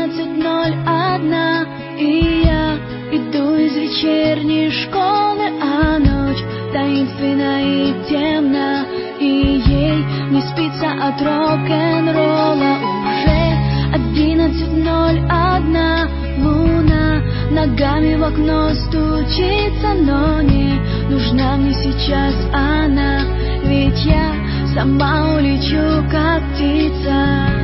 11:01, и я иду из вечерней школы, а ночь таинственна и темна, и ей не спится от рок-н-ролла. Уже 11:01, луна ногами в окно стучится, но не нужна мне сейчас она, ведь я сама улечу, как птица.